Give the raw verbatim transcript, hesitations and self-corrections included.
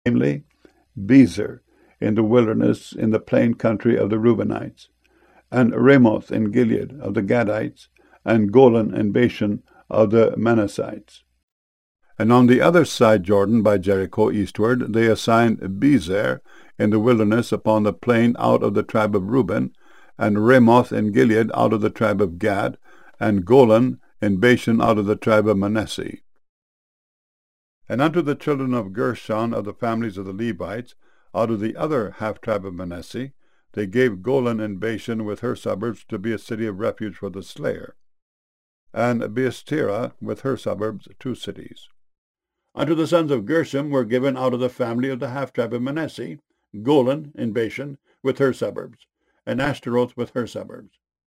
namely Bezer in the wilderness in the plain country of the Reubenites, and Ramoth in Gilead of the Gadites, and Golan and Bashan of the Manassites. And on the other side Jordan by Jericho eastward they assigned Bezer in the wilderness upon the plain out of the tribe of Reuben, and Ramoth in Gilead out of the tribe of Gad, and Golan and Bashan out of the tribe of Manasseh. And unto the children of Gershon of the families of the Levites, out of the other half-tribe of Manasseh, they gave Golan and Bashan with her suburbs to be a city of refuge for the slayer, and Beestira with her suburbs, two cities. Unto the sons of Gershom were given out of the family of the half-tribe of Manasseh, Golan and Bashan with her suburbs, and Ashtaroth with her suburbs.